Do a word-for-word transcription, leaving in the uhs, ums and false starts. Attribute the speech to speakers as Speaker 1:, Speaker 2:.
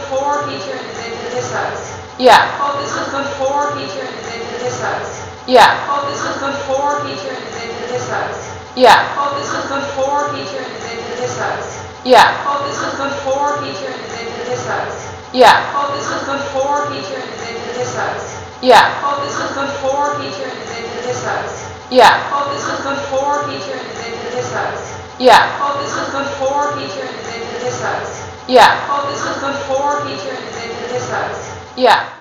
Speaker 1: for teacher and then this house.
Speaker 2: Yeah.
Speaker 1: Oh, this was good for teacher and then this house.
Speaker 2: Yeah.
Speaker 1: Oh, this was good for teacher and then this house.
Speaker 2: Yeah.
Speaker 1: Oh, this was good for teacher and then this house.
Speaker 2: Yeah.
Speaker 1: Oh, this was good for teacher and then this house.
Speaker 2: Yeah.
Speaker 1: Oh, this was good for teacher and then this house.
Speaker 2: Yeah.
Speaker 1: Oh, this was good for teacher and then this house.
Speaker 2: Yeah.
Speaker 1: Oh, this was good for teacher and then this house.
Speaker 2: Yeah.
Speaker 1: Oh, this was good for teacher and then this house.
Speaker 2: Yeah.
Speaker 1: Oh, this was good for teacher and then this house.
Speaker 2: Yeah.